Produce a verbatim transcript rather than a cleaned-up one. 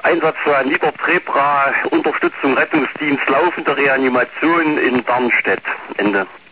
Einsatzwagen Niedertrebra, Unterstützung Rettungsdienst, laufende Reanimation in Darmstädt. Ende.